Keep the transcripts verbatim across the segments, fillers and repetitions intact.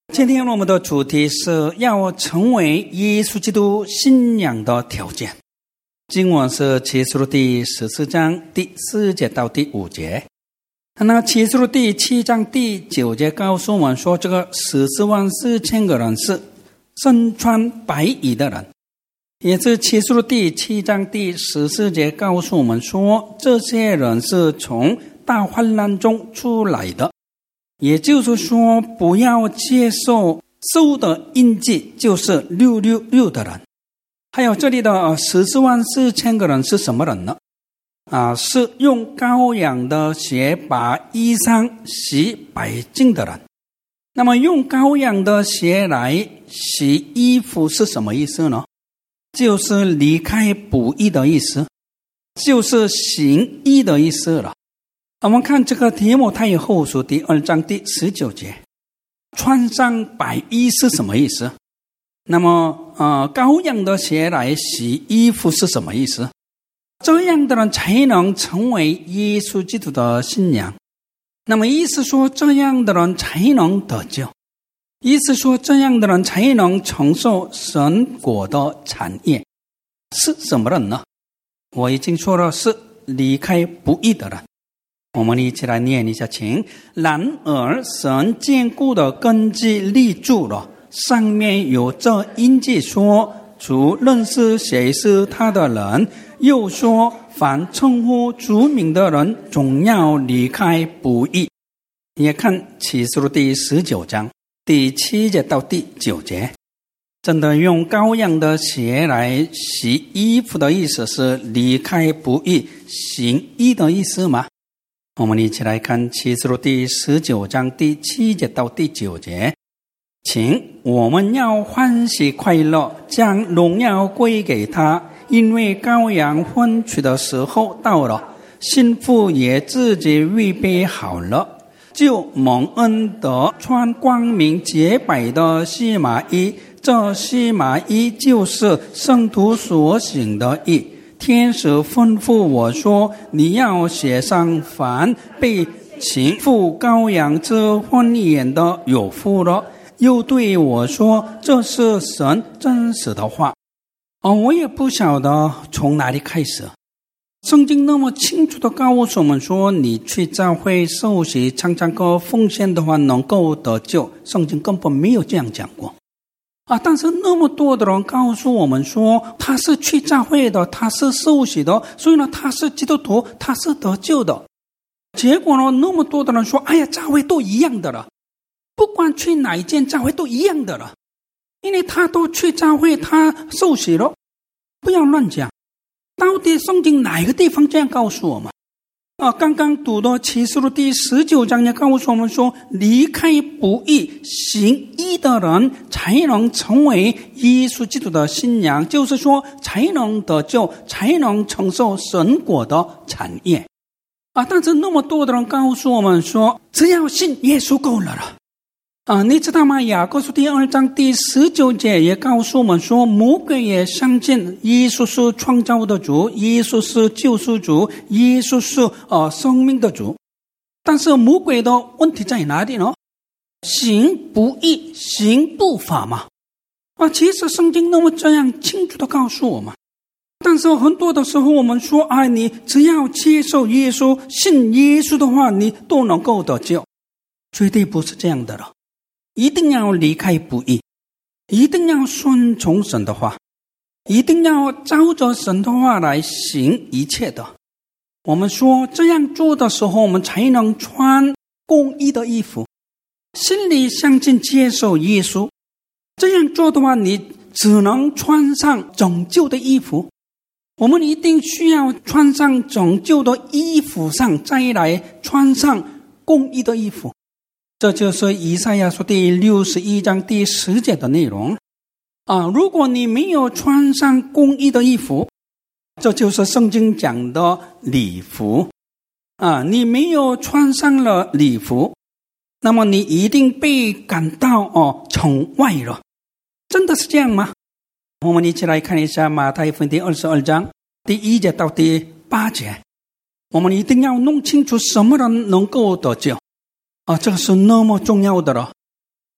今天我们的主题是要成为耶稣基督信仰的条件。经文是启示录第十四章第四节到第五节。那启示录第七章第九节告诉我们说，这个十四万四千个人是身穿白衣的人，也是启示录第七章第十四节告诉我们说，这些人是从大患难中出来的。也就是说，不要接受兽的印记，就是六六六的人。还有这里的十四万四千个人是什么人呢？啊，是用羔羊的血把衣裳洗白净的人。那么用羔羊的血来洗衣服是什么意思呢？就是离开不义的意思，就是行义的意思了。我们看这个提摩太后书第二章第十九节，穿上白衣是什么意思？那么呃，羔羊的血来洗衣服是什么意思？这样的人才能成为耶稣基督的信仰。那么意思说，这样的人才能得救，意思说这样的人才能承受神国的产业。是什么人呢？我已经说了，是离开不义的人。我们一起来念一下，请。然而神坚固的根基立住了，上面有这印记说，主认识谁是他的人，又说凡称呼主名的人总要离开不义。也看启示录第十九章第七节到第九节，真的用羔羊的血来洗衣服的意思是离开不义行义的意思吗？我们一起来看启示录第十九章第七节到第九节，请。我们要欢喜快乐，将荣耀归给他，因为羔羊婚娶的时候到了，新妇也自己预备好了，就蒙恩得穿光明洁白的细麻衣，这细麻衣就是圣徒所行的义。天使吩咐我说，你要写上凡被情妇羔羊之婚宴的有福了。又对我说，这是神真实的话。哦，我也不晓得从哪里开始。圣经那么清楚地告诉我们说，你去教会受洗唱唱歌奉献的话能够得救，圣经根本没有这样讲过啊！但是那么多的人告诉我们说，他是去教会的，他是受洗的，所以呢，他是基督徒，他是得救的。结果呢，那么多的人说，哎呀，教会都一样的了，不管去哪一间教会都一样的了，因为他都去教会，他受洗了。不要乱讲，到底圣经哪一个地方这样告诉我们啊？刚刚读的启示录第十九章也告诉我们说，离开不义行义的人才能成为耶稣基督的信仰，就是说才能得救，才能承受神国的产业啊！但是那么多的人告诉我们说，只要信耶稣够了了啊！你知道吗？雅各书第二章第十九节也告诉我们说，魔鬼也相信耶稣是创造的主，耶稣是救赎主，耶稣是呃生命的主。但是魔鬼的问题在哪里呢？行不义，行不法嘛。啊，其实圣经那么这样清楚地告诉我们，但是很多的时候我们说，哎，你只要接受耶稣，信耶稣的话，你都能够得救。绝对不是这样的了。一定要离开不义，一定要顺从神的话，一定要照着神的话来行一切的。我们说这样做的时候，我们才能穿公义的衣服，心里相信接受耶稣。这样做的话，你只能穿上拯救的衣服。我们一定需要穿上拯救的衣服上，再来穿上公义的衣服。这就是以赛亚书第六十一章第十节的内容啊！如果你没有穿上公义的衣服，这就是圣经讲的礼服啊！你没有穿上了礼服，那么你一定被赶到哦城外了。真的是这样吗？我们一起来看一下马太福音第二十二章第一节到第八节。我们一定要弄清楚什么人能够得救啊，这个是那么重要的了。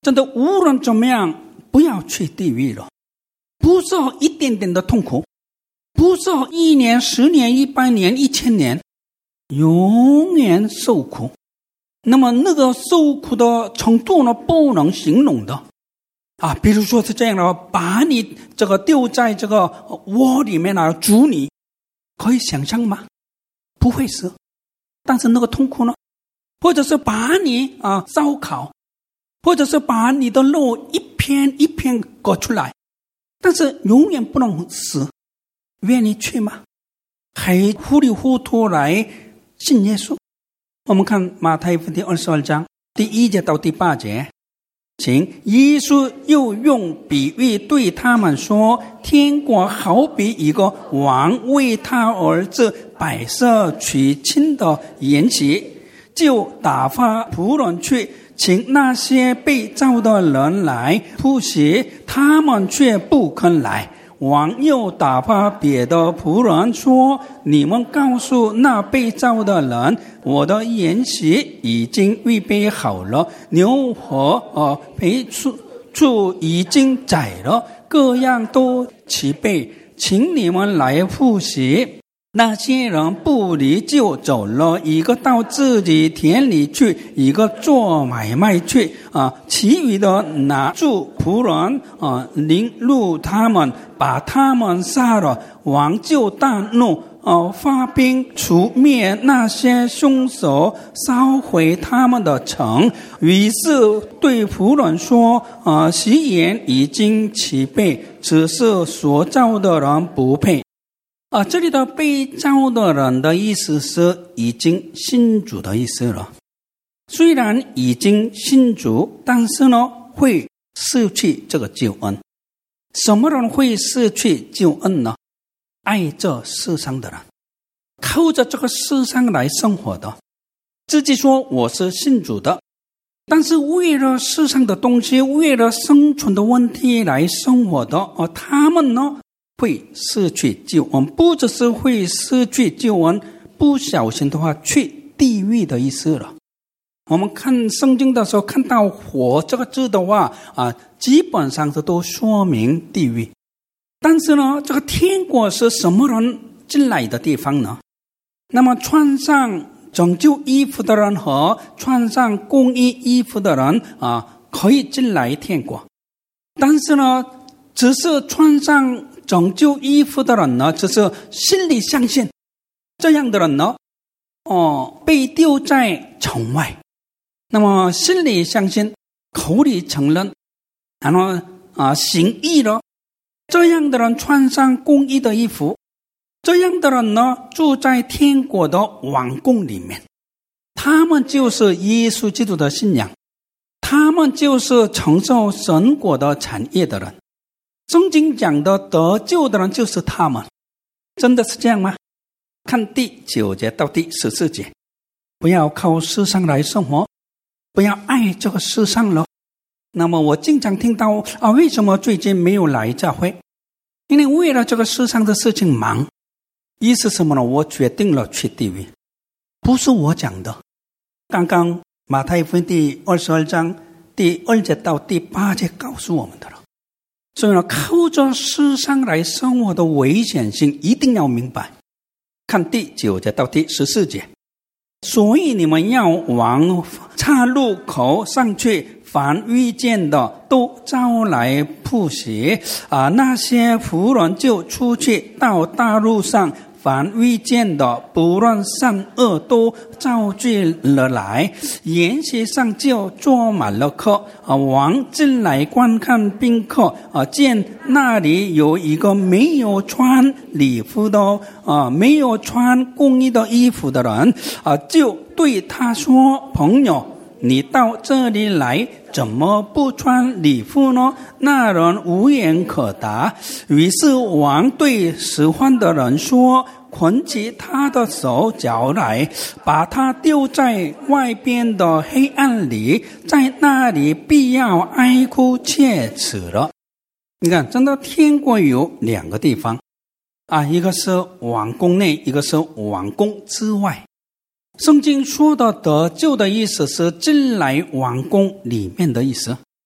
真的无论怎么样，不要去地狱了。不是一点点的痛苦，不是一年、十年、一百年、一千年，永远受苦。那么那个受苦的程度呢，不能形容的啊。比如说是这样的，把你这个丢在这个窝里面啊，煮你，可以想象吗？不会是。但是那个痛苦呢，或者是把你啊烧烤，或者是把你的肉一片一片割出来，但是永远不能死，愿意去吗？还糊里糊涂来信耶稣。我们看马太福音第二十二章第一节到第八节，请耶稣又用比喻对他们说，天国好比一个王为他儿子摆设娶亲的筵席，就打发仆人去请那些被召的人来赴席，他们却不肯来。王又打发别的仆人说，你们告诉那被召的人，我的筵席已经预备好了，牛和呃肥畜畜已经宰了，各样都齐备，请你们来赴席。那些人不离就走了，一个到自己田里去，一个做买卖去啊。其余的拿住仆人啊，凌辱他们，把他们杀了。王就大怒，啊，发兵除灭那些凶手，烧毁他们的城。于是对仆人说，啊，席筵已经齐备，只是所召的人不配。啊，这里的被召的人的意思是已经信主的意思了。虽然已经信主，但是呢，会失去这个救恩。什么人会失去救恩呢？爱这世上的人，靠着这个世上来生活的，自己说我是信主的，但是为了世上的东西，为了生存的问题来生活的，而他们呢，会失去救恩。不只是会失去救恩，不小心的话去地狱的意思了。我们看圣经的时候，看到火这个字的话啊，基本上是都说明地狱。但是呢，这个天国是什么人进来的地方呢？那么穿上拯救衣服的人和穿上公义衣服的人啊，可以进来天国。但是呢，只是穿上拯救衣服的人呢，只是心里相信，这样的人呢，哦，被丢在城外。那么心里相信，口里承认，然后啊行义了。这样的人穿上公义的衣服，这样的人呢，住在天国的王宫里面。他们就是耶稣基督的信仰，他们就是承受神国的产业的人。圣经讲的得救的人就是他们，真的是这样吗？看第九节到第十四节，不要靠世上来生活，不要爱这个世上了。那么我经常听到啊，为什么最近没有来教会？因为为了这个世上的事情忙。意思什么呢？我决定了去地狱，不是我讲的。刚刚马太福音第二十二章第二节到第八节告诉我们的了。所以呢，靠着世上来生活的危险性一定要明白。看第九节到第十四节，所以你们要往岔路口上去，凡遇见的都招来赴席啊。那些仆人就出去到大路上，凡遇见的不论善恶都召聚了来，筵席上就坐满了客。啊，王进来观看宾客，啊，见那里有一个没有穿礼服的，啊，没有穿公义的衣服的人，啊，就对他说：“朋友，你到这里来，怎么不穿礼服呢？”那人无言可答。于是王对使唤的人说：“捆起他的手脚来，把他丢在外边的黑暗里，在那里必要哀哭切齿了。”你看，真的天国有两个地方啊，一个是王宫内，一个是王宫之外。圣经说的得救的意思是进来王宫里面的意思。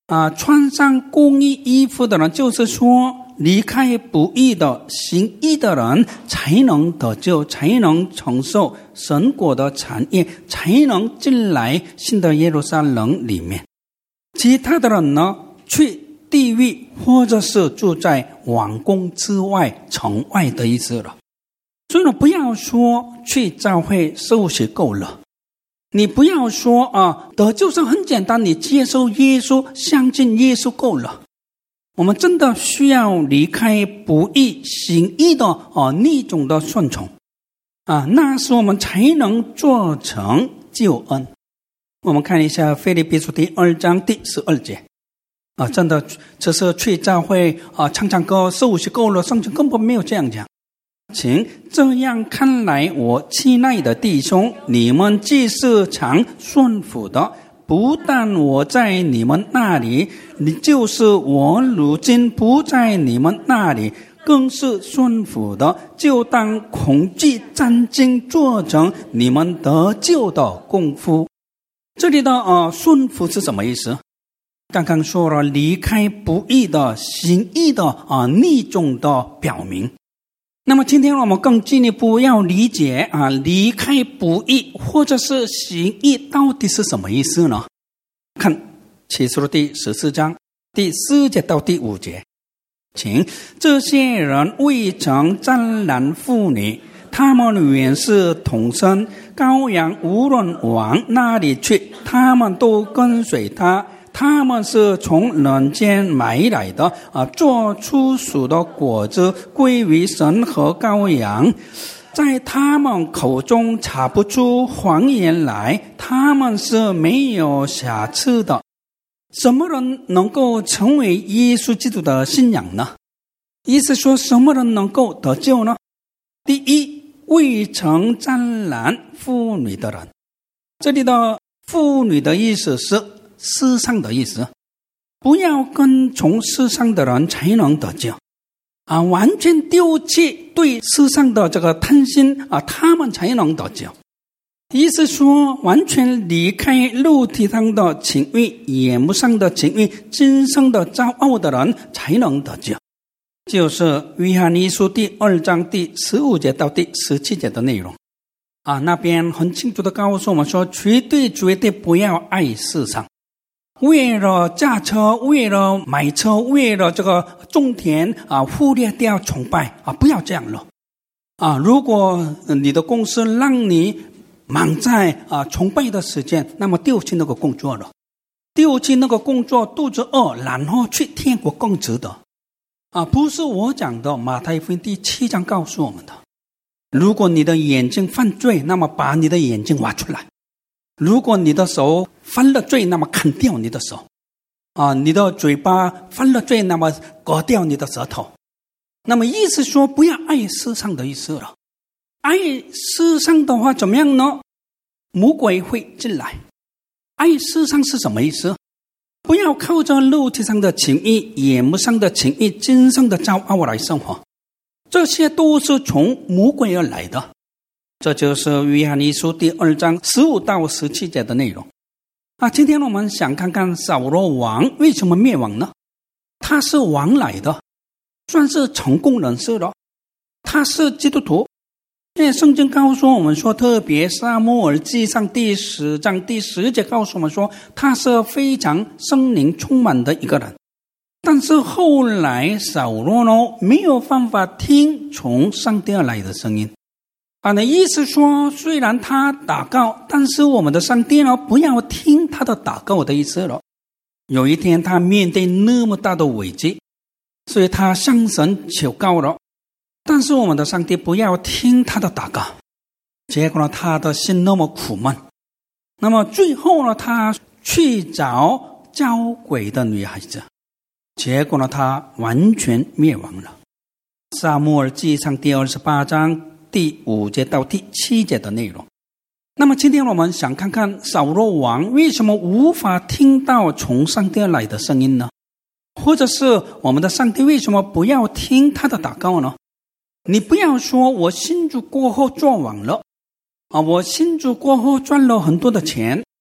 啊，穿上公义衣服的人，就是说离开不义的行义的人，才能得救，才能承受神国的产业，才能进来新的耶路撒冷里面。其他的人呢，去地狱或者是住在王宫之外城外的意思了。所以呢，不要说去教会受洗够了，你不要说啊，得救是很简单，你接受耶稣，相信耶稣够了。我们真的需要离开不义行义的啊那种的顺从啊，那时我们才能做成救恩。我们看一下腓立比书第二章第十二节啊，真的这是去教会啊唱唱歌受洗够了，圣经根本没有这样讲。请这样看来，我亲爱的弟兄，你们既是常顺服的，不但我在你们那里，你就是我如今不在你们那里，更是顺服的，就当恐惧战兢，做成你们得救的功夫。这里的呃顺服是什么意思？刚刚说了，离开不义的行义的啊那种的表明。那么今天我们更进一步要理解啊，离开不义或者是行义到底是什么意思呢？看启示录第十四章第四节到第五节，请这些人未曾沾染妇女，他们原是同生，羔羊无论往哪里去，他们都跟随他。他们是从人间买来的啊，做出属的果子归于神和羔羊，在他们口中查不出谎言来，他们是没有瑕疵的。什么人能够成为耶稣基督的信仰呢？意思说什么人能够得救呢？第一，未曾沾染妇女的人。这里的妇女的意思是世上的意思，不要跟从世上的人才能得救啊！完全丢弃对世上的这个贪心啊，他们才能得救。意思说，完全离开肉体上的情欲、眼目上的情欲、今生的骄傲的人才能得救。就是约翰一书第二章第十五节到第十七节的内容啊，那边很清楚的告诉我们说，绝对绝对不要爱世上。为了驾车，为了买车，为了这个种田啊，忽略掉崇拜啊，不要这样了啊！如果你的公司让你忙在啊崇拜的时间，那么丢弃那个工作了，丢弃那个工作，肚子饿，然后去天国更值得啊！不是我讲的，马太福音第七章告诉我们的。如果你的眼睛犯罪，那么把你的眼睛挖出来。如果你的手犯了罪，那么砍掉你的手啊！你的嘴巴犯了罪，那么割掉你的舌头。那么意思说，不要爱世上的意思了。爱世上的话怎么样呢？魔鬼会进来。爱世上是什么意思？不要靠着肉体上的情欲、眼目上的情欲、今生的骄傲来生活，这些都是从魔鬼而来的。这就是约翰一书第二章十五到十七节的内容啊。今天我们想看看扫罗王为什么灭亡呢？他是王来的，算是成功人士了，他是基督徒。因为圣经告诉我们说，特别撒母耳记上第十章第十节告诉我们说，他是非常圣灵充满的一个人。但是后来扫罗呢，没有办法听从上帝而来的声音啊，那意思说，虽然他祷告，但是我们的上帝呢，不要听他的祷告的意思了。有一天他面对那么大的危机，所以他向神求告了，但是我们的上帝不要听他的祷告，结果呢，他的心那么苦闷。那么最后呢，他去找交鬼的女孩子，结果呢，他完全灭亡了。撒母耳记上第二十八章第五节到第七节的内容。那么今天我们想看看扫罗王为什么无法听到从上帝来的声音呢？或者是我们的上帝为什么不要听他的祷告呢？你不要说我信主过后做王了啊，我信主过后赚了很多的钱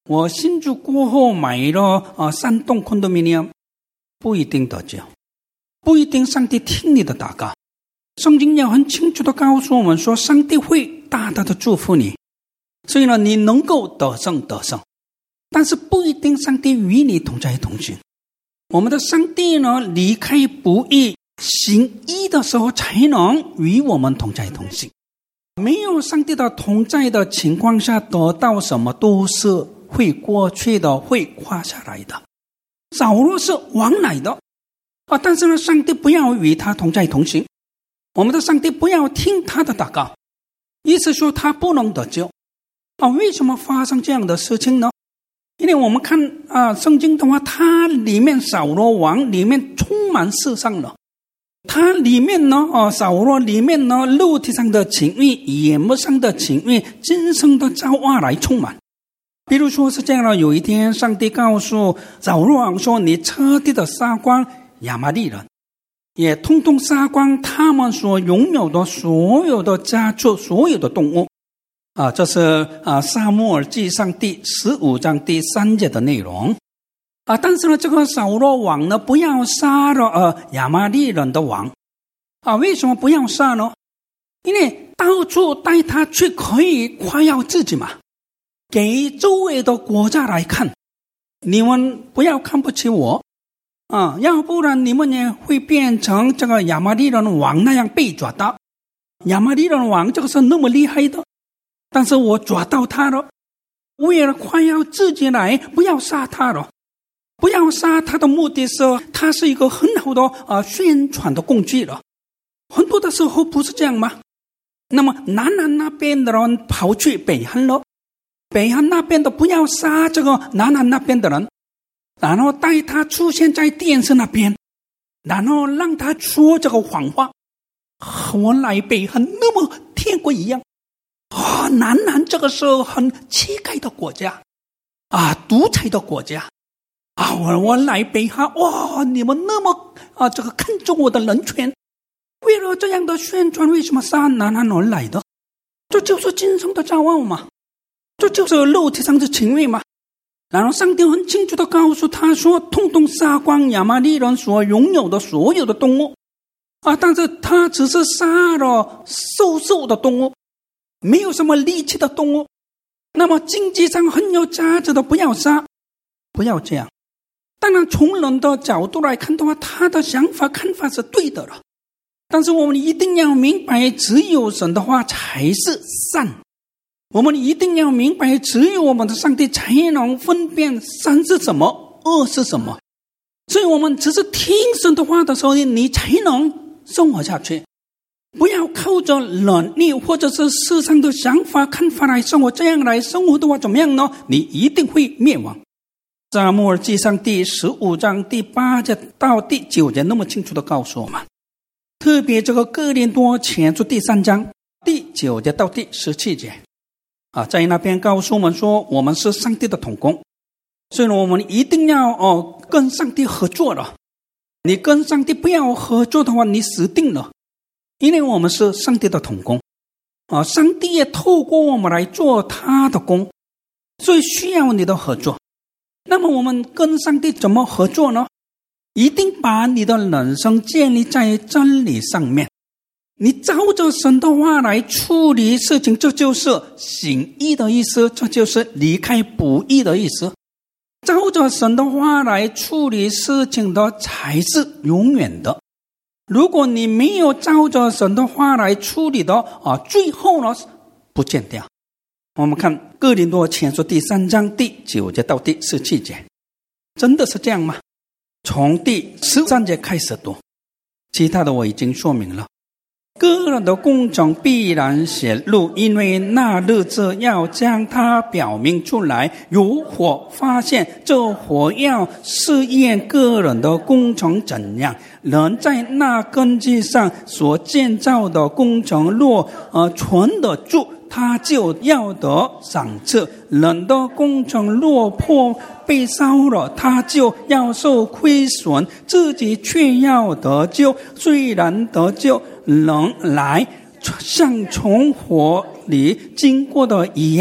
我信主过后买了呃三栋 condominium， 不一定得救，不一定上帝听你的祷告。圣经也很清楚的告诉我们说，上帝会大大的祝福你，所以呢，你能够得胜得胜，但是不一定上帝与你同在同行。我们的上帝呢，离开不义行义的时候才能与我们同在同行。没有上帝的同在的情况下，得到什么都是会过去的，会垮下来的。扫罗是王来的啊，但是呢，上帝不要与他同在同行，我们的上帝不要听他的祷告，意思说他不能得救啊。为什么发生这样的事情呢？因为我们看啊，圣经的话，它里面扫罗王里面充满世上了，它里面呢，啊，扫罗里面呢，肉体上的情欲、眼目上的情欲、今生的骄傲来充满。比如说是这样的，有一天上帝告诉扫罗王说，你彻底的杀光亚玛力人，也通通杀光他们所拥有的所有的家畜、所有的动物啊，这是啊撒母耳记上第十五章第三节的内容啊。但是呢，这个扫罗王呢，不要杀了呃亚玛力人的王啊。为什么不要杀呢？因为到处带他去可以夸耀自己嘛，给周围的国家来看，你们不要看不起我啊，要不然你们也会变成这个亚玛力人王那样被抓到。亚玛力人王这个是那么厉害的，但是我抓到他了，为了夸耀自己来，不要杀他了。不要杀他的目的是，他是一个很好的呃宣传的工具了。很多的时候不是这样吗？那么南韩那边的人跑去北韩了，北韩那边的不要杀这个南韩那边的人，然后带他出现在电视那边，然后让他说这个谎话，我来北韩那么天国一样啊、哦，南韩这个是很乞丐的国家啊，独裁的国家啊，我我来北韩，哇，你们那么啊这个看重我的人权，为了这样的宣传，为什么杀南韩人来的？这就是今生的骄傲嘛，这就是肉体上的情欲嘛。然后上帝很清楚的告诉他说，通通杀光亚玛力人所拥有的所有的动物啊，但是他只是杀了瘦瘦的动物，没有什么力气的动物。那么经济上很有价值的不要杀，不要这样。当然从人的角度来看的话，他的想法看法是对的了，但是我们一定要明白，只有神的话才是善。我们一定要明白，只有我们的上帝才能分辨善是什么，恶是什么。所以我们只是听神的话的时候，你才能生活下去。不要靠着冷力或者是世上的想法看法来生活，这样来生活的话怎么样呢？你一定会灭亡。撒母耳记上第十五章第八节到第九节那么清楚的告诉我们，特别这个哥林多前书第三章第九节到第十七节啊，在那边告诉我们说，我们是上帝的同工，所以我们一定要哦跟上帝合作了。你跟上帝不要合作的话，你死定了，因为我们是上帝的同工啊，上帝也透过我们来做他的工，所以需要你的合作。那么我们跟上帝怎么合作呢？一定把你的人生建立在真理上面，你照着神的话来处理事情，这就是行义的意思，这就是离开不义的意思。照着神的话来处理事情的才是永远的。如果你没有照着神的话来处理的啊，最后呢不见掉。我们看哥林多前书第三章第九节到第十七节，真的是这样吗？从第十三节开始读，其他的我已经说明了。个人的工程必然显露，因为那日子要将它表明出来，有火发现，这火要试验个人的工程怎样。人在那根基上所建造的工程若呃存得住，他就要得赏赐；人的工程若破被烧了，他就要受亏损，自己却要得救。虽然得救，人来像从火里经过的一样，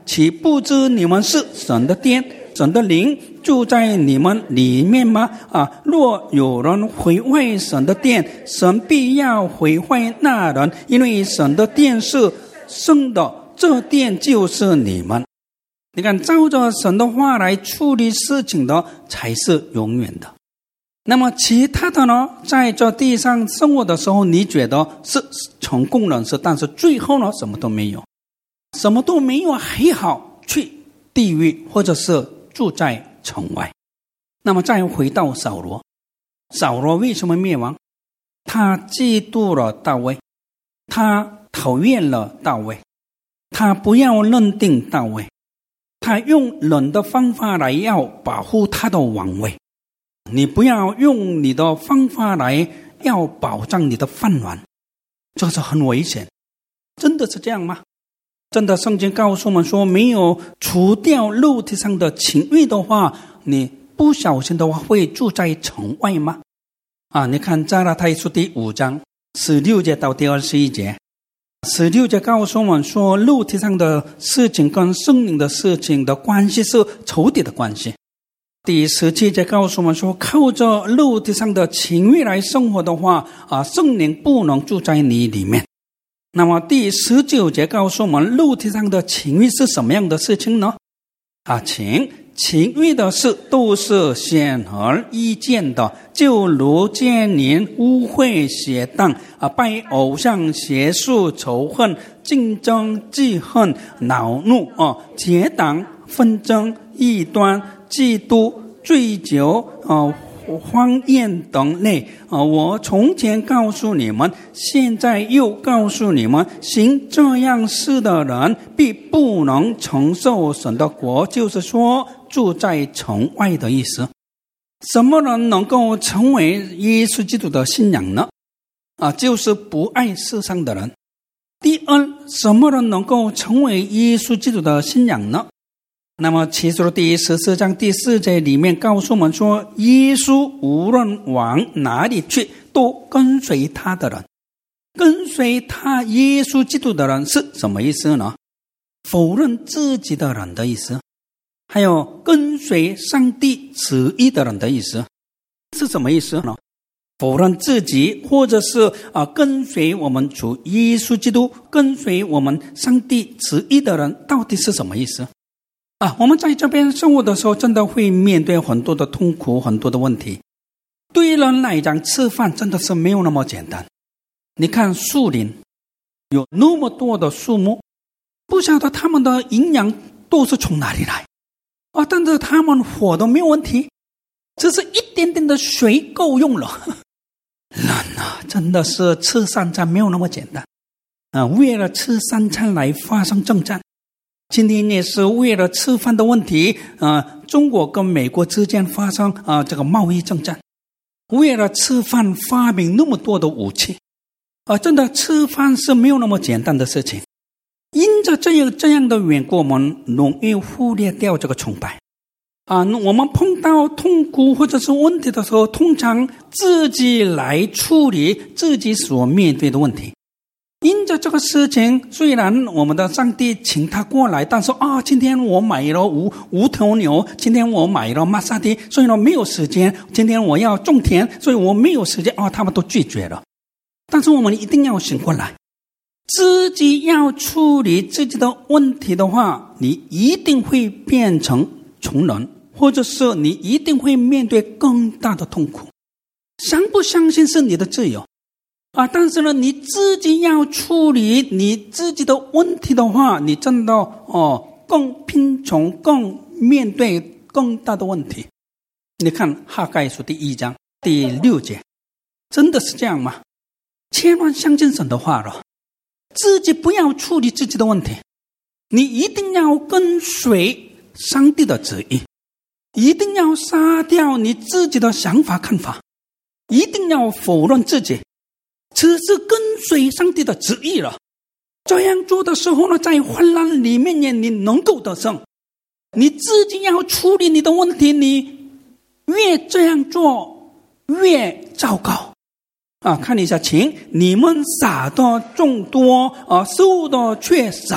岂不知你们是神的殿，神的灵住在你们里面吗？啊，若有人毁坏神的殿，神必要毁坏那人，因为神的殿是圣的，这殿就是你们。你看，照着神的话来处理事情的才是永远的。那么其他的呢，在这地上生活的时候，你觉得是成功人士，但是最后呢，什么都没有，什么都没有还好，去地狱或者是住在城外。那么再回到扫罗，扫罗为什么灭亡？他嫉妒了大卫，他讨厌了大卫，他不要认定大卫，他用人的方法来要保护他的王位。你不要用你的方法来要保障你的饭碗，这是很危险。真的是这样吗？真的圣经告诉我们说，没有除掉肉体上的情欲的话，你不小心的话会住在城外吗？啊，你看加拉太书第五章十六节到第二十一节，十六节告诉我们说，肉体上的事情跟圣灵的事情的关系是仇敌的关系。第十七节告诉我们说，靠着肉体上的情欲来生活的话，啊，圣灵不能住在你里面。那么第十九节告诉我们，肉体上的情欲是什么样的事情呢？啊，情情欲的事都是显而易见的，就如奸淫、污秽、邪荡、啊，拜偶像、邪术、仇恨、竞争、记恨、恼怒、啊，结党、纷争、异端、嫉妒、醉酒、呃、荒宴等类、呃、我从前告诉你们，现在又告诉你们，行这样事的人必不能承受神的国，就是说住在城外的意思。什么人能够成为耶稣基督的信仰呢？啊，就是不爱世上的人。第二，什么人能够成为耶稣基督的信仰呢？那么启示录第十四章第四节里面告诉我们说，耶稣无论往哪里去，都跟随他的人。跟随他耶稣基督的人是什么意思呢？否认自己的人的意思，还有跟随上帝旨意的人的意思。是什么意思呢？否认自己，或者是、呃、跟随我们主耶稣基督，跟随我们上帝旨意的人，到底是什么意思啊？我们在这边生活的时候，真的会面对很多的痛苦，很多的问题。对人来讲，吃饭真的是没有那么简单。你看树林有那么多的树木，不晓得他们的营养都是从哪里来啊？但是他们活都没有问题，只是一点点的水够用了。人啊，真的是吃三餐没有那么简单啊！为了吃三餐来发生征战。今天也是为了吃饭的问题，呃，中国跟美国之间发生啊、呃、这个贸易征战，为了吃饭发明那么多的武器，啊、呃，真的吃饭是没有那么简单的事情。因着这样这样的缘故，我们容易忽略掉这个崇拜啊。我们碰到痛苦或者是问题的时候，通常自己来处理自己所面对的问题。因着这个事情，虽然我们的上帝请他过来，但是啊，今天我买了五五头牛，今天我买了玛莎拉，所以呢没有时间。今天我要种田，所以我没有时间。啊，他们都拒绝了。但是我们一定要醒过来，自己要处理自己的问题的话，你一定会变成穷人，或者是你一定会面对更大的痛苦。相不相信是你的自由。啊，但是呢，你自己要处理你自己的问题的话，你真的哦更贫穷，更面对更大的问题。你看哈该书第一章第六节，真的是这样吗？千万相信神的话了，自己不要处理自己的问题，你一定要跟随上帝的旨意，一定要杀掉你自己的想法看法，一定要否认自己。只是跟随上帝的旨意了。这样做的时候呢，在患难里面呢，你能够得胜。你自己要处理你的问题，你越这样做越糟糕啊！看一下，请你们撒的众多啊，收的却少，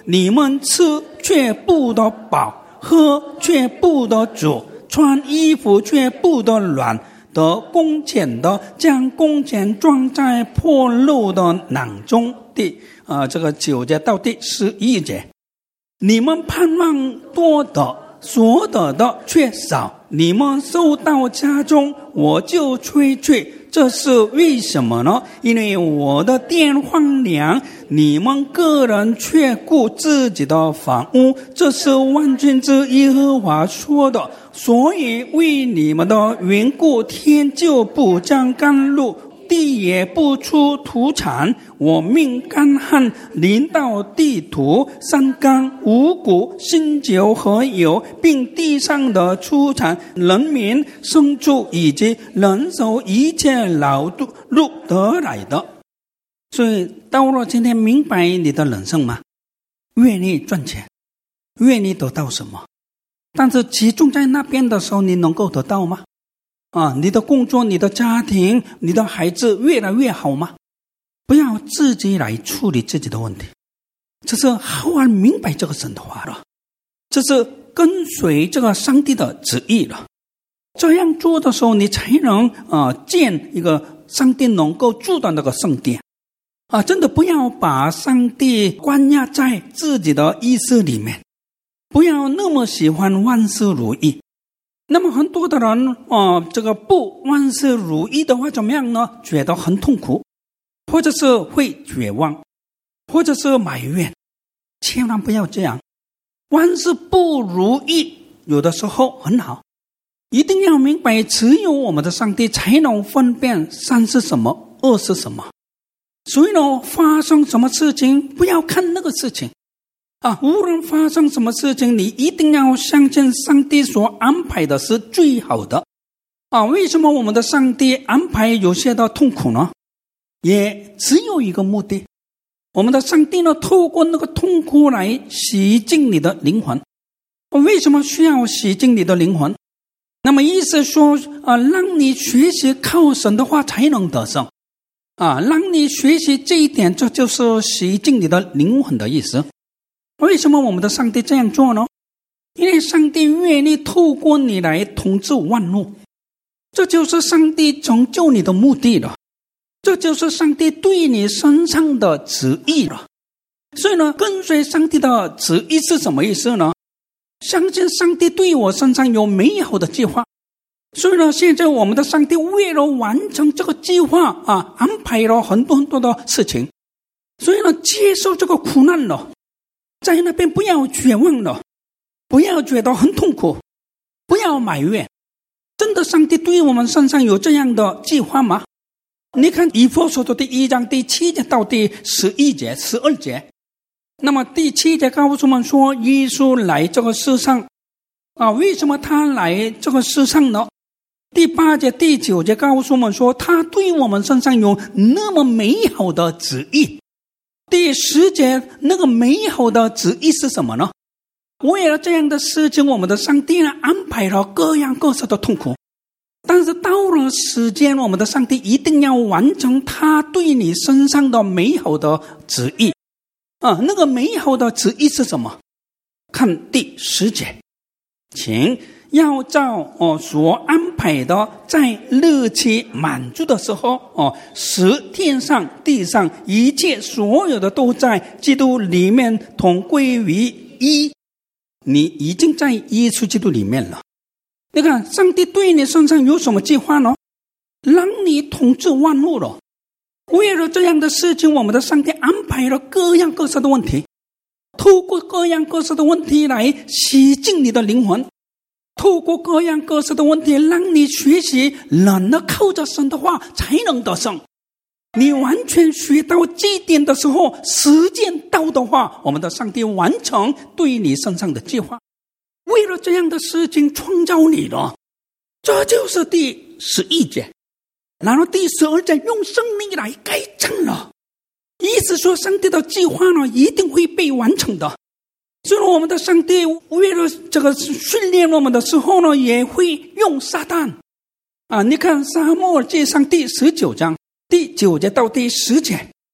你们吃却不得饱，喝却不得足，穿衣服却不得暖，得工钱的将工钱装在破漏的囊中。第呃这个九节到第十一节，你们盼望多得，所得的却少，你们收到家中，我就吹去。这是为什么呢？因为我的殿荒凉，你们个人却顾自己的房屋，这是万军之耶和华说的。所以为你们的缘故，天就不将甘露，地也不出土产，我命干旱临到地土，山冈、五谷、新酒和油，并地上的出产，人民、牲畜以及人手一切劳碌得来的。所以到了今天，明白你的人生吗？愿意赚钱，愿意得到什么？但是集中在那边的时候，你能够得到吗？啊，你的工作、你的家庭、你的孩子越来越好吗？不要自己来处理自己的问题，这是好好明白这个神的话了，这是跟随这个上帝的旨意了。这样做的时候，你才能啊、呃、建一个上帝能够住的那个圣殿啊！真的不要把上帝关押在自己的意识里面，不要那么喜欢万事如意。那么很多的人啊、呃，这个不万事如意的话怎么样呢？觉得很痛苦，或者是会绝望，或者是埋怨。千万不要这样，万事不如意有的时候很好，一定要明白，只有我们的上帝才能分辨善是什么，恶是什么。所以呢，发生什么事情不要看那个事情啊，无论发生什么事情，你一定要相信上帝所安排的是最好的啊。为什么我们的上帝安排有些的痛苦呢？也只有一个目的，我们的上帝呢，透过那个痛苦来洗净你的灵魂。为什么需要洗净你的灵魂？那么意思说啊，让你学习靠神的话才能得胜啊，让你学习这一点，这就是洗净你的灵魂的意思。为什么我们的上帝这样做呢？因为上帝愿意透过你来统治万物，这就是上帝拯救你的目的了，这就是上帝对你身上的旨意了。所以呢，跟随上帝的旨意是什么意思呢？相信上帝对我身上有美好的计划。所以呢，现在我们的上帝为了完成这个计划啊，安排了很多很多的事情。所以呢，接受这个苦难了，在那边不要绝望了，不要觉得很痛苦，不要埋怨。真的上帝对我们身上有这样的计划吗？你看以弗所书第一章第七节到第十一节、十二节。那么第七节告诉我们说，耶稣来这个世上啊，为什么他来这个世上呢？第八节、第九节告诉我们说，他对我们身上有那么美好的旨意。第十节，那个美好的旨意是什么呢？为了这样的事情，我们的上帝呢安排了各样各色的痛苦。但是到了时间，我们的上帝一定要完成他对你身上的美好的旨意啊！那个美好的旨意是什么？看第十节，请要照哦所安排的，在日期满足的时候哦，使天上地上一切所有的都在基督里面同归于一。你已经在耶稣基督里面了。你看上帝对你身上有什么计划呢？让你统治万物了。为了这样的事情，我们的上帝安排了各样各色的问题，透过各样各色的问题来洗净你的灵魂，透过各样各色的问题让你学习人呢靠着神的话才能得胜。你完全学到这一点的时候，实践到的话，我们的上帝完成对你身上的计划。为了这样的事情创造你了，这就是第十一节。然后第十二节，用生命来改正了，意思说上帝的计划呢一定会被完成的。所以我们的上帝为了这个训练我们的时候呢，也会用撒旦啊。你看撒母耳记上第十九章第九节到第十节，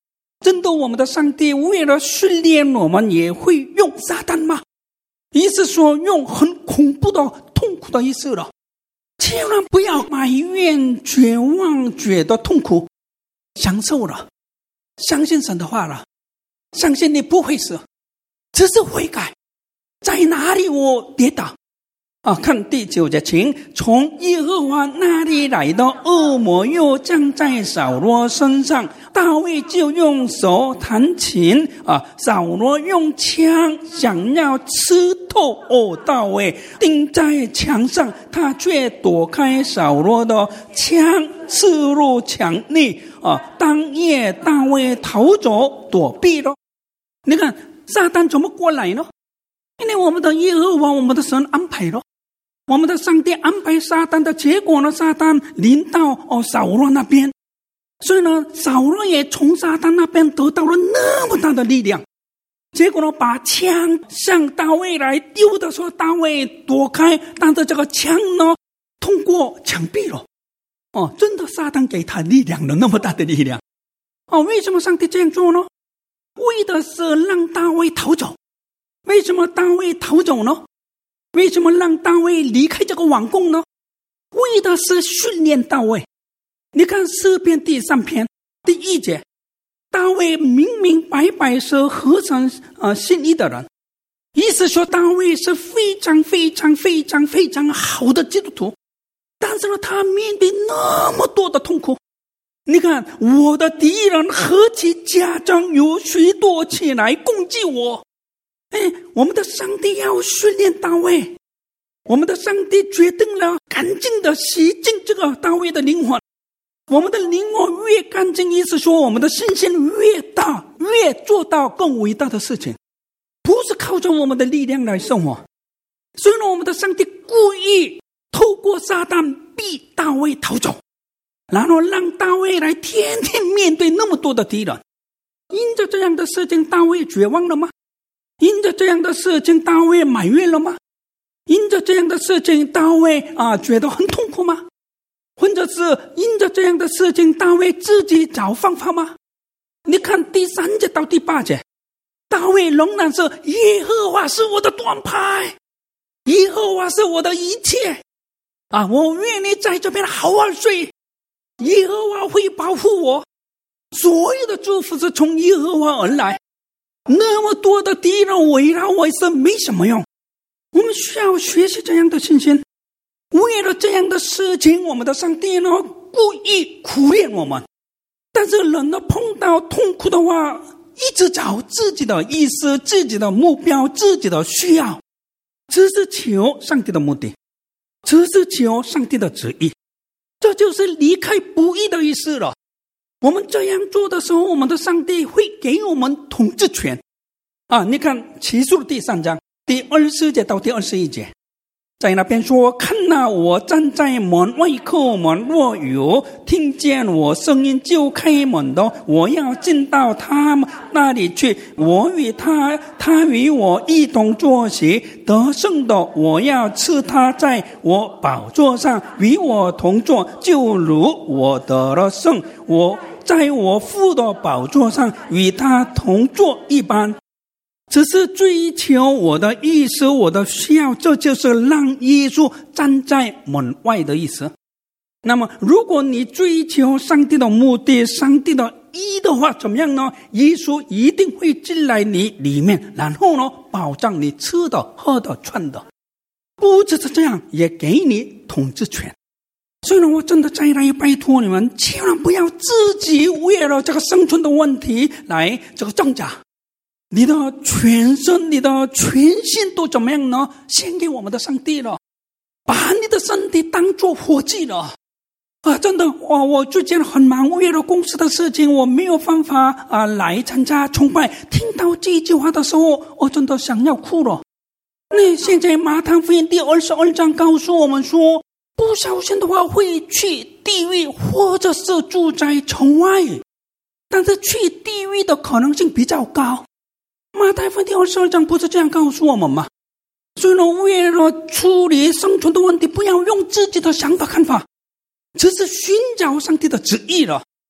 真的我们的上帝为了训练我们也会用撒旦吗？意思说用很恐怖的痛苦的意思了。千万不要埋怨绝望觉得痛苦，享受了，相信神的话了，相信你不会死，只是悔改。在哪里我跌倒啊？看第九节，请从耶和华那里来的恶魔又降在扫罗身上，大卫就用手弹琴啊，扫罗用枪想要刺透哦，大卫钉在墙上，他却躲开扫罗的枪，刺入墙内啊。当夜大卫逃走躲避了。你看撒旦怎么过来呢？因为我们的耶和华，我们的神安排了，我们的上帝安排撒旦的结果呢，撒旦临到哦扫罗那边，所以呢扫罗也从撒旦那边得到了那么大的力量。结果呢把枪向大卫来丢的时候，大卫躲开，但是这个枪呢通过墙壁了。哦，真的撒旦给他力量了，那么大的力量。哦，为什么上帝这样做呢？为的是让大卫逃走。为什么大卫逃走呢？为什么让大卫离开这个王宫呢？为的是训练大卫。你看诗篇第三篇第一节，大卫明明白白是合神呃心意的人，意思说大卫是非常非常非常非常好的基督徒，但是呢他面对那么多的痛苦。你看我的敌人何其加增，有许多起来攻击我。哎，我们的上帝要训练大卫，我们的上帝决定了干净的洗净这个大卫的灵魂。我们的灵魂越干净，意思说我们的信心越大，越做到更伟大的事情，不是靠着我们的力量来生活。所以呢，我们的上帝故意透过撒旦逼大卫逃走，然后让大卫来天天面对那么多的敌人。因着这样的事情，大卫绝望了吗？因着这样的事情，大卫埋怨了吗？因着这样的事情，大卫啊觉得很痛苦吗？或者是因着这样的事情，大卫自己找方法吗？你看第三节到第八节，大卫仍然是耶和华是我的盾牌，耶和华是我的一切啊！我愿意在这边好好睡，耶和华会保护我。所有的祝福是从耶和华而来。那么多的敌人围绕我是没什么用，我们需要学习这样的信心。为了这样的事情，我们的上帝呢故意苦练我们，但是人呢碰到痛苦的话，一直找自己的意思、自己的目标、自己的需要，只是求上帝的目的，只是求上帝的旨意，这就是离开不义的意思了。我们这样做的时候，我们的上帝会给我们统治权啊！你看启示录第三章第二十四节到第二十一节，在那边说：看哪，我站在门外叩门，若有听见我声音就开门的，我要进到他们那里去，我与他，他与我一同坐席，得胜的我要赐他在我宝座上与我同坐，就如我得了胜，我在我父的宝座上与他同坐一般。只是追求我的意思，我的需要，这就是让耶稣站在门外的意思。那么如果你追求上帝的目的，上帝的意的话，怎么样呢？耶稣一定会进来你里面，然后呢保障你吃的喝的穿的。不只是这样，也给你统治权。所以呢，我真的再来拜托你们，千万不要自己为了这个生存的问题来这个挣扎。你的全身，你的全心都怎么样呢？献给我们的上帝了，把你的身体当作活祭了啊！真的，哇，我最近很忙，为了公司的事情，我没有办法啊来参加崇拜。听到这句话的时候，我真的想要哭了。那现在马太福音第二十二章告诉我们说，不小心的话会去地狱，或者是住在城外，但是去地狱的可能性比较高。马太福音第二十二章不是这样告诉我们吗？所以呢，为了处理生存的问题，不要用自己的想法看法，只是寻找上帝的旨意了。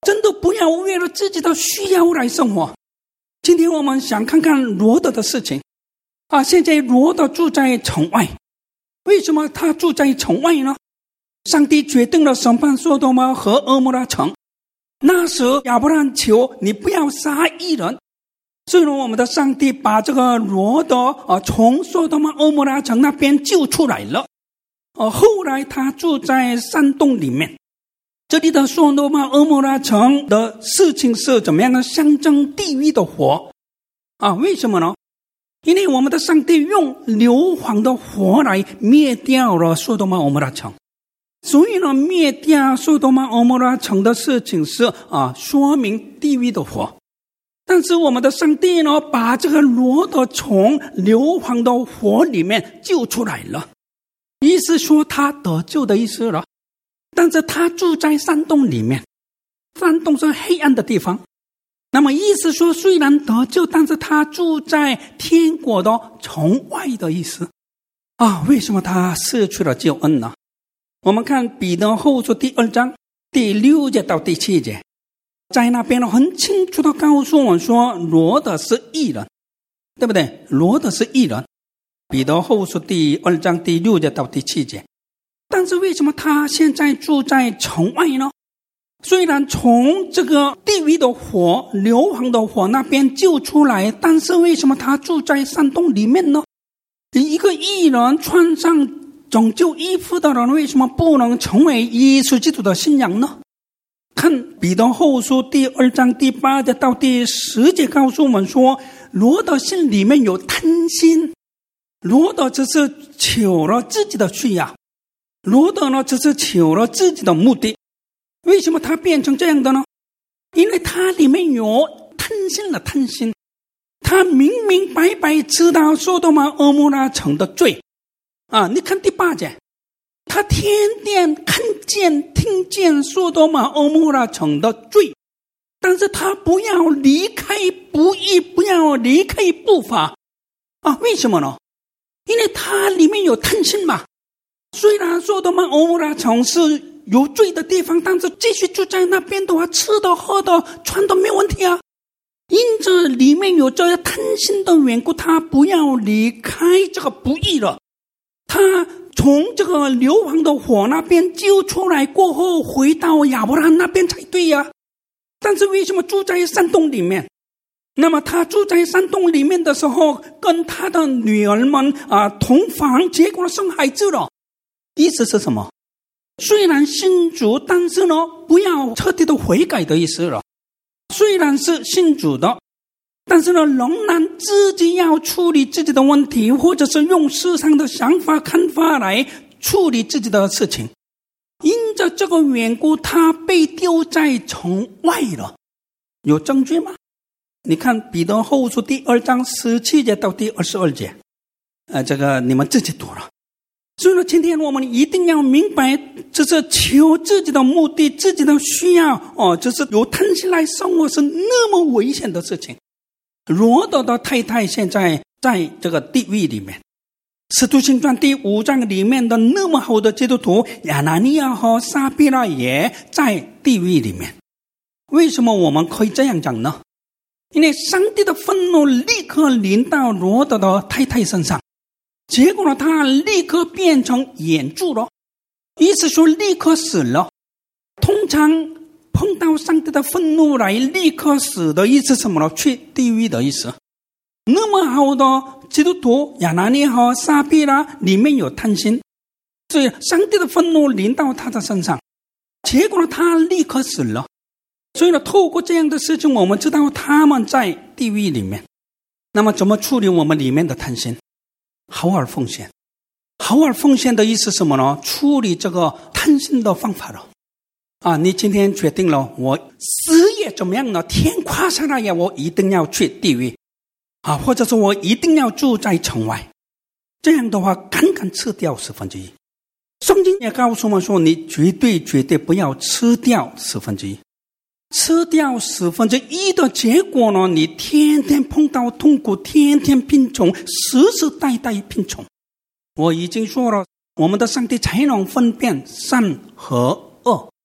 真的不要为了自己的需要来生活。今天我们想看看罗得的事情啊，现在罗得住在城外，为什么他住在城外呢？上帝决定了审判索多玛和蛾摩拉城。那时亚伯兰求你不要杀义人，所以我们的上帝把这个罗得啊从索多玛蛾摩拉城那边救出来了。啊，后来他住在山洞里面。这里的索多玛蛾摩拉城的事情是怎么样呢？象征地狱的火啊，为什么呢？因为我们的上帝用硫磺的火来灭掉了索多玛蛾摩拉城，所以呢，灭掉索多玛蛾摩拉城的事情是啊，说明地狱的火。但是我们的上帝呢，把这个罗得从硫磺的火里面救出来了，意思说他得救的意思了。但是他住在山洞里面，山洞是黑暗的地方。那么意思说，虽然得救，但是他住在天国的城外的意思啊。为什么他失去了救恩呢？我们看彼得后书第二章第六节到第七节，在那边很清楚的告诉我们说，罗得是义人，对不对？罗得是义人。彼得后书第二章第六节到第七节。但是为什么他现在住在城外呢？虽然从这个地狱的火、硫磺的火那边救出来，但是为什么他住在山洞里面呢？一个义人穿上拯救衣服的人，为什么不能成为耶稣基督的信仰呢？看彼得后书第二章第八节到第十节告诉我们说，罗得心里面有贪心，罗得只是求了自己的需要，罗得呢只是求了自己的目的。为什么他变成这样的呢？因为他里面有贪心的贪心，他明明白白知道索多玛蛾摩拉城的罪啊！你看第八节，他天天看见听见索多玛蛾摩拉城的罪，但是他不要离开不义，不要离开不法啊！为什么呢？因为他里面有贪心嘛。虽然索多玛蛾摩拉城是有罪的地方，但是继续住在那边的话，吃的喝的穿的没有问题啊。因着里面有这贪心的缘故，他不要离开这个不义了。他从这个硫磺的火那边救出来过后，回到亚伯兰那边才对呀、啊。但是为什么住在山洞里面？那么他住在山洞里面的时候，跟他的女儿们啊同房，结果生孩子了。意思是什么？虽然信主，但是呢，不要彻底的悔改的意思了。虽然是信主的，但是呢，仍然自己要处理自己的问题，或者是用世上的想法看法来处理自己的事情。因着这个缘故，他被丢在城外了。有证据吗？你看彼得后书第二章十七节到第二十二节，呃，这个你们自己读了。所以呢，今天我们一定要明白，这是求自己的目的、自己的需要哦，这是有贪心来生活是那么危险的事情。罗得的太太现在在这个地狱里面，使徒行传第五章里面的那么好的基督徒亚拿尼亚和撒比拉也在地狱里面。为什么我们可以这样讲呢？因为上帝的愤怒立刻临到罗得的太太身上，结果呢，他立刻变成眼柱了，意思说立刻死了。通常碰到上帝的愤怒来立刻死的意思是什么呢？去地狱的意思。那么好的基督徒亚拿尼和撒比拉里面有贪心，所以上帝的愤怒临到他的身上，结果呢，他立刻死了。所以呢，透过这样的事情，我们知道他们在地狱里面。那么怎么处理我们里面的贪心？好好奉献。好好奉献的意思是什么呢？处理这个贪心的方法了。啊，你今天决定了，我事业怎么样呢？天垮下来呀，我一定要去地狱啊，或者说我一定要住在城外。这样的话，刚刚吃掉十分之一。圣经也告诉我们说，你绝对绝对不要吃掉十分之一。吃掉十分之一的结果呢，你天天碰到痛苦，天天贫穷，世世代代贫穷。我已经说了，我们的上帝才能分辨善和恶。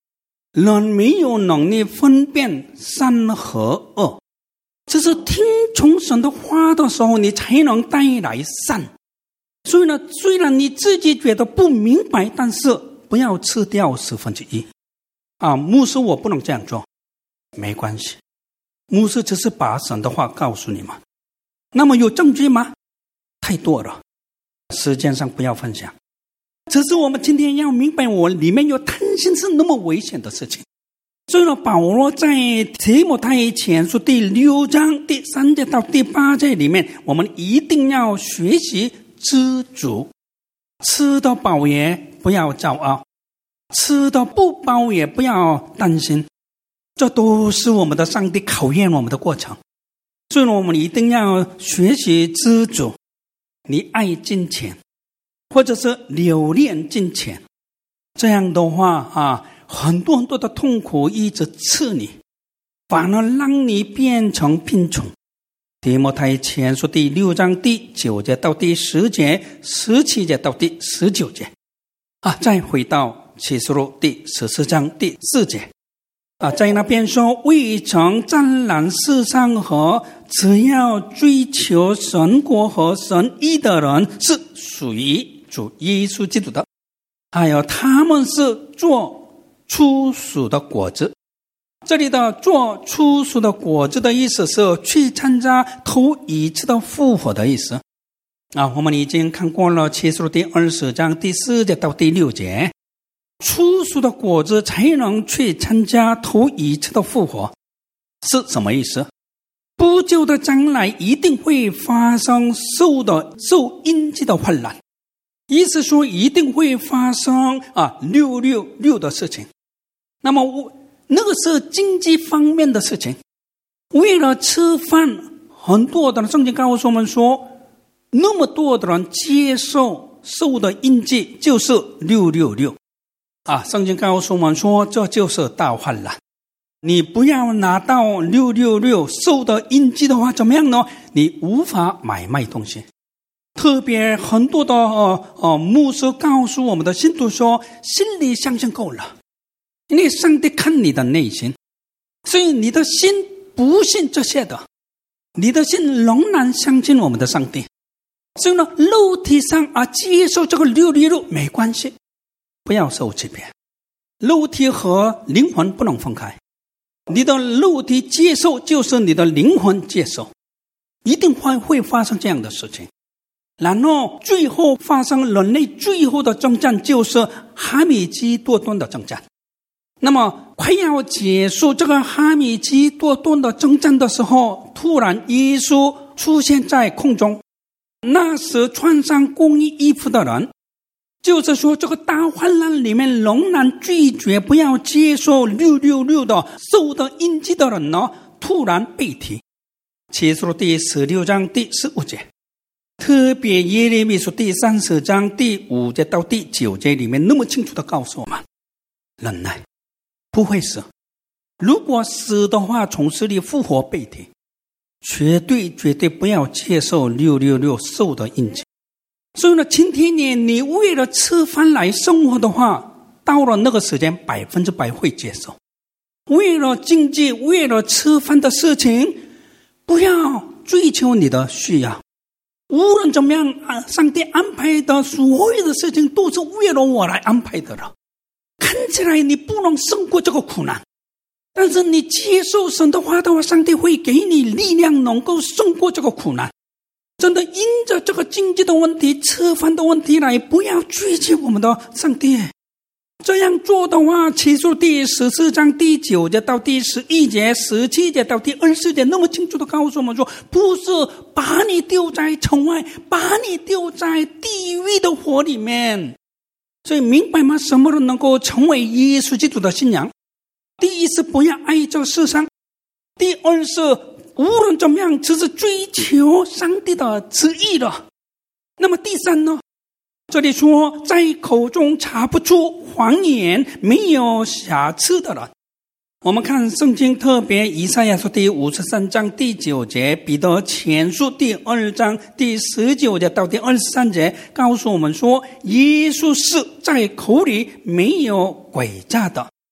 人没有能力分辨善和恶，只是听从神的话的时候，你才能带来善。所以呢，虽然你自己觉得不明白，但是不要吃掉十分之一。啊，牧师我不能这样做，没关系，牧师只是把神的话告诉你们。那么有证据吗？太多了，时间上不要分享。只是我们今天要明白，我里面有贪心是那么危险的事情。所以呢，保罗在提摩太前书第六章第三节到第八节里面，我们一定要学习知足，吃得饱也不要骄傲，吃得不饱也不要担心，这都是我们的上帝考验我们的过程。所以我们一定要学习知足。你爱金钱，或者是留恋金钱，这样的话啊，很多很多的痛苦一直刺你，反而让你变成贫穷。提摩太前书第六章第九节到第十节，十七节到第十九节啊，再回到启示录第十四章第四节啊，在那边说，未曾沾染世上和只要追求神国和神义的人是属于主耶稣基督的，还有他们是做初熟的果子。这里的做初熟的果子的意思是去参加头一次的复活的意思啊。我们已经看过了启示录第二十章第四节到第六节，初熟的果子才能去参加头一次的复活，是什么意思？不久的将来一定会发生受的受印记的患难，意思说一定会发生啊六六六的事情。那么那个是经济方面的事情，为了吃饭，很多的圣经告诉我们说，那么多的人接受受的印记就是六六六啊。圣经告诉我们说，这就是大患难。你不要拿到六六六受的印记的话，怎么样呢？你无法买卖东西。特别很多的呃呃牧师告诉我们的信徒说，心里相信够了，因为上帝看你的内心，所以你的心不信这些的，你的心仍然相信我们的上帝。所以呢，肉体上啊接受这个六六六没关系，不要受欺骗。肉体和灵魂不能分开，你的肉体接受就是你的灵魂接受，一定会会发生这样的事情。然后最后发生人类最后的征战，就是哈米基多顿的征战。那么快要结束这个哈米基多顿的征战的时候，突然耶稣出现在空中。那时穿上公义衣服的人，就是说这个大患难里面仍然拒绝不要接受六六六的受的印记的人呢，突然被提。启示录第十六章第十五节，特别耶利米书第三十章第五节到第九节里面那么清楚的告诉我们，忍耐不会死，如果死的话从死里复活被提，绝对绝对不要接受六六六受的印记。所以呢，今天呢，你为了吃饭来生活的话，到了那个时间百分之百会接受。为了经济，为了吃饭的事情，不要追求你的需要。无论怎么样啊，上帝安排的所有的事情都是为了我来安排的了。看起来你不能胜过这个苦难，但是你接受神的话的话，上帝会给你力量能够胜过这个苦难。真的因着这个经济的问题，吃饭的问题来，不要拒绝我们的上帝。这样做的话，启示录第十四章第九节到第十一节、十七节到第二十节那么清楚的告诉我们说，不是把你丢在城外，把你丢在地狱的火里面。所以明白吗？什么人能够成为耶稣基督的信仰？第一是不要爱这世上，第二是无论怎么样只是追求上帝的旨意了。那么第三呢，这里说在口中查不出谎言，没有瑕疵的人。我们看圣经，特别以赛亚书第五十三章第九节，彼得前书第二章第十九节到第二十三节，告诉我们说，耶稣是在口里没有诡诈的。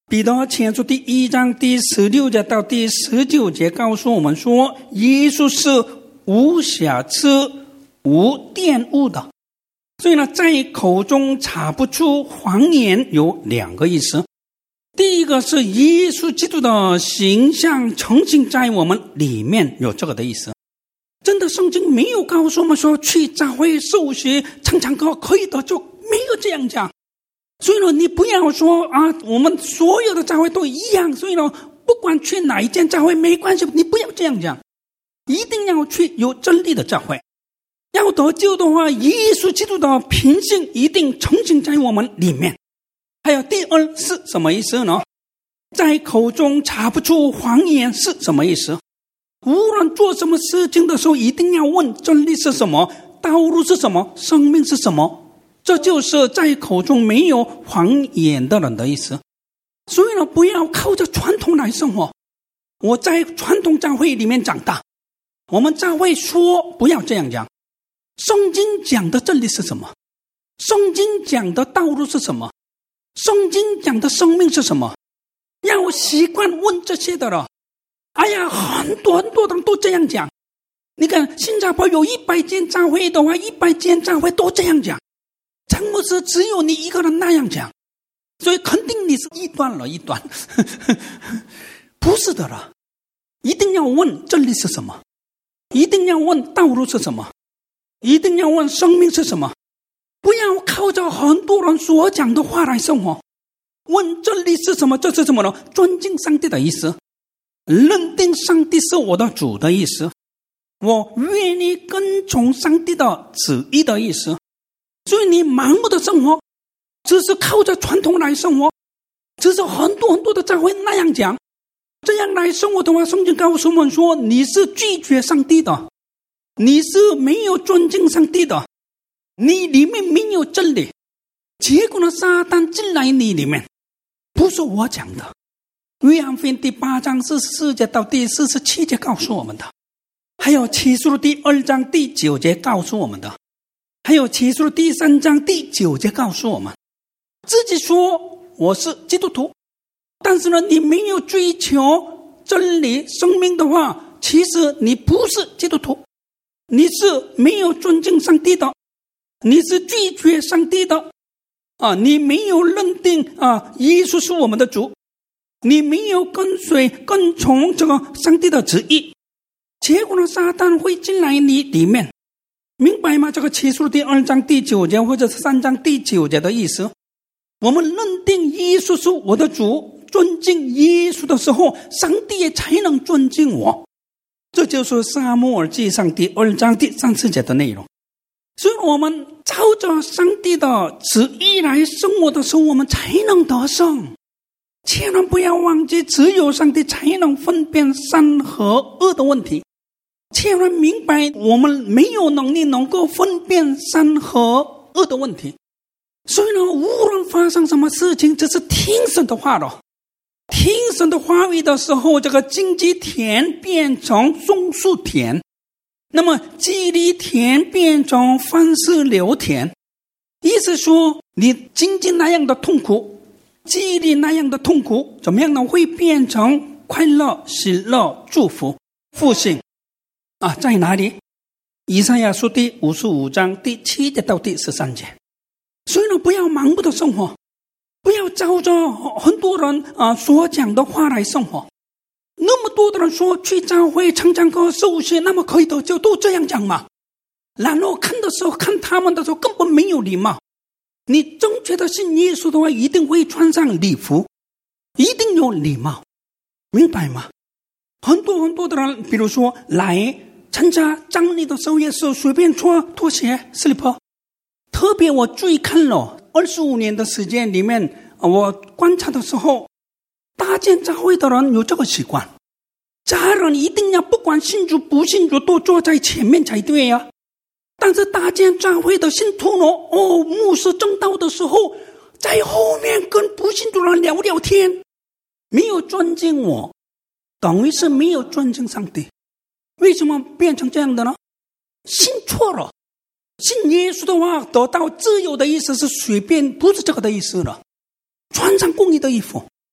彼得前书第一章第十六节到第十九节告诉我们说，耶稣是无瑕疵无玷污的。所以呢，在口中查不出谎言有两个意思。第一个是耶稣基督的形象呈现在我们里面，有这个的意思。真的圣经没有告诉我们说去教会受洗唱唱歌可以的，就没有这样讲。所以呢，你不要说啊，我们所有的教会都一样，所以呢，不管去哪一间教会没关系，你不要这样讲。一定要去有真理的教会。要得救的话，耶稣基督的品性一定呈现在我们里面。还有第二是什么意思呢？在口中查不出谎言是什么意思？无论做什么事情的时候，一定要问真理是什么，道路是什么，生命是什么。这就是在口中没有谎言的人的意思。所以呢，不要靠着传统来生活。我在传统教会里面长大，我们教会说不要这样讲。圣经讲的真理是什么？圣经讲的道路是什么？圣经讲的生命是什么？要习惯问这些的了。哎呀，很多很多人都这样讲。你看新加坡有一百间教会的话，一百间教会都这样讲。陈牧师只有你一个人那样讲，所以肯定你是异端了，异端。不是的了，一定要问真理是什么，一定要问道路是什么，一定要问生命是什么。不要靠着很多人所讲的话来生活。问真理是什么？这是什么呢？尊敬上帝的意思，认定上帝是我的主的意思，我愿意跟从上帝的旨意的意思。所以你盲目的生活，只是靠着传统来生活，只是很多很多的教会那样讲，这样来生活的话，圣经告诉我们说，你是拒绝上帝的，你是没有尊敬上帝的，你里面没有真理。结果呢，撒旦进来你里面，不是我讲的。约翰福音第八章四十四节到第四十七节告诉我们的，还有启示录第二章第九节告诉我们的，还有启示录第三章第九节告诉我们，自己说我是基督徒，但是呢，你没有追求真理生命的话，其实你不是基督徒，你是没有尊敬上帝的，你是拒绝上帝的啊！你没有认定啊，耶稣是我们的主，你没有跟随跟从这个上帝的旨意，结果呢，撒旦会进来你里面。明白吗？这个启示录第二章第九节或者是三章第九节的意思，我们认定耶稣是我的主，尊敬耶稣的时候，上帝也才能尊敬我。这就是撒母耳记上第二章第三十节的内容。所以我们照着上帝的旨意来生活的时候，我们才能得胜。千万不要忘记，只有上帝才能分辨善和恶的问题。千万明白，我们没有能力能够分辨善和恶的问题。所以呢，无论发生什么事情，只是听神的话了。听神的话语的时候，这个荆棘田变成松树田，那么基利田变成番石榴田。意思说，你荆棘那样的痛苦，基利那样的痛苦，怎么样呢？会变成快乐、喜乐、祝福、复兴。啊，在哪里？以赛亚书第五十五章第七节到第十三节。所以呢，不要盲目的生活，不要照着很多人啊所讲的话来生活。那么多的人说去教会唱唱歌受洗，那么可以的就都这样讲嘛。然后看的时候，看他们的时候根本没有礼貌。你正确的信耶稣的话，一定会穿上礼服，一定有礼貌，明白吗？很多很多的人，比如说来参加葬礼的时候，也是随便穿拖鞋 slipper。 特别我注意看了二十五年的时间里面，我观察的时候，大间教会的人有这个习惯，家人一定要不管信主不信主都坐在前面才对呀。但是大间教会的信徒呢，哦，牧师正道的时候，在后面跟不信主的人聊聊天，没有尊敬我，等于是没有尊敬上帝。为什么变成这样的呢？信错了。信耶稣的话，得到自由的意思是随便，不是这个的意思了。穿上公义的衣服，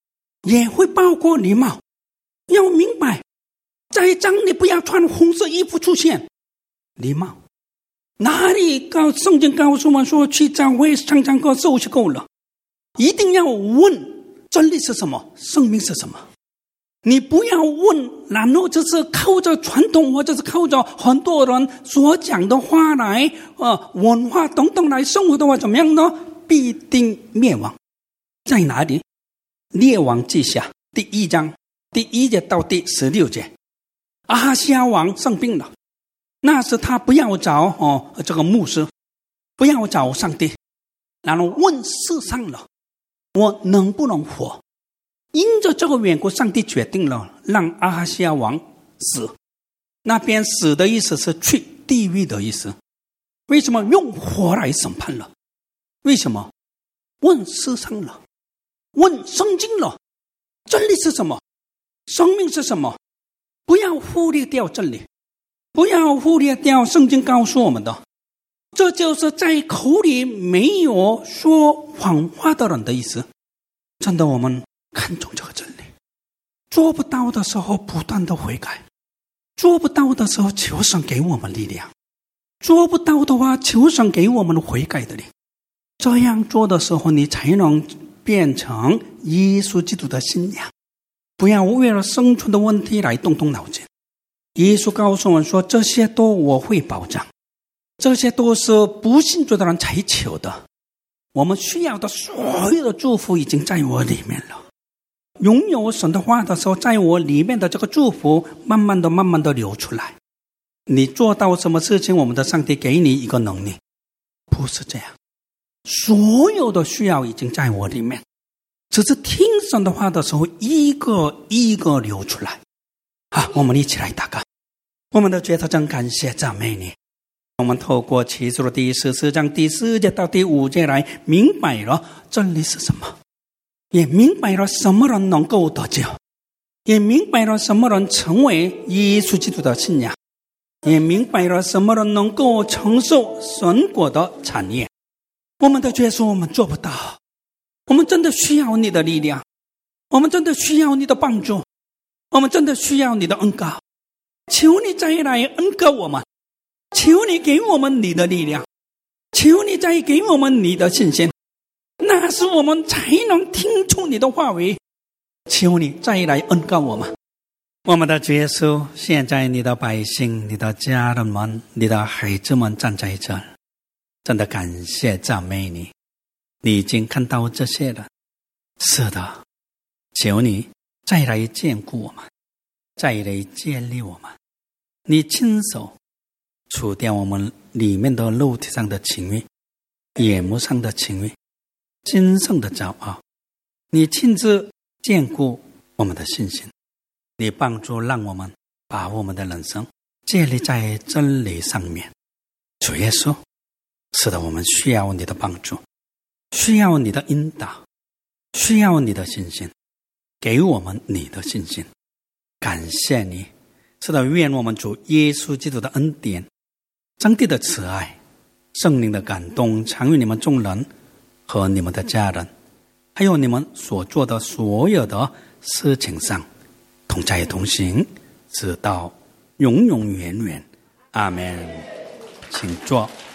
也会包括礼貌。要明白，在这里不要穿红色衣服出现，礼貌。哪里告圣经告诉我们说去教会唱唱歌受洗够了，一定要问真理是什么，生命是什么。你不要问，然后就是靠着传统或者是靠着很多人所讲的话来呃文化等等来生活的话怎么样呢？必定灭亡。在哪里？列王记下第一章第一节到第十六节。阿哈西亚王生病了，那时他不要找哦这个牧师，不要找上帝，然后问世上了，我能不能活？因着这个缘故，上帝决定了让阿哈西亚王死。那边死的意思是去地狱的意思。为什么用火来审判了？为什么？问世上了，问圣经了，真理是什么？生命是什么？不要忽略掉真理，不要忽略掉圣经告诉我们的。这就是在口里没有说谎话的人的意思。真的，我们看重这个真理，做不到的时候不断的悔改，做不到的时候求神给我们力量，做不到的话求神给我们悔改的力。这样做的时候，你才能变成耶稣基督的信仰。不要为了生存的问题来动动脑筋。耶稣告诉我们说，这些都我会保障，这些都是不信主的人才求的。我们需要的所有的祝福已经在我里面了。拥有神的话的时候，在我里面的这个祝福慢慢的慢慢的流出来。你做到什么事情，我们的上帝给你一个能力，不是这样。所有的需要已经在我里面，只是听神的话的时候一个一个流出来。好，我们一起来祷告。我们的主，真感谢赞美你。我们透过启示录第十四章第四节到第五节来明白了真理是什么，也明白了什么人能够得救，也明白了什么人成为耶稣基督的信仰，也明白了什么人能够承受神国的产业。我们的主说我们做不到，我们真的需要你的力量，我们真的需要你的帮助，我们真的需要你的恩膏。求你再来恩膏我们，求你给我们你的力量，求你再给我们你的信心，那是我们才能听出你的话语。求你再来恩膏我们。我们的主耶稣，现在你的百姓，你的家人们，你的孩子们站在这儿，真的感谢赞美你，你已经看到这些了。是的，求你再来眷顾我们，再来建立我们，你亲手除掉我们里面的肉体上的情欲，眼目上的情欲，今生的骄傲，你亲自眷顾我们的信心，你帮助让我们把我们的人生建立在真理上面。主耶稣，是的，我们需要你的帮助，需要你的引导，需要你的信心，给我们你的信心。感谢你，是的，愿我们主耶稣基督的恩典，上帝的慈爱，圣灵的感动，常与你们众人和你们的家人，还有你们所做的所有的事情上同在同行，直到永永远远。阿们。请坐。